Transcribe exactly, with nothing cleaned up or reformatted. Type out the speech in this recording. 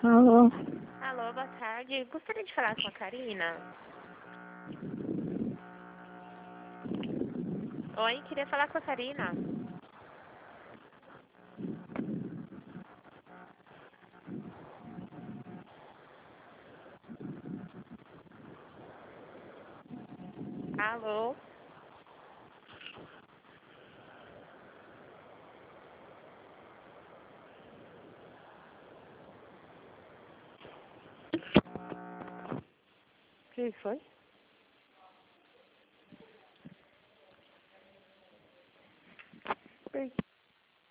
Alô? Alô, boa tarde. Gostaria de falar com a Karina. Oi, queria falar com a Karina. Alô? O que foi?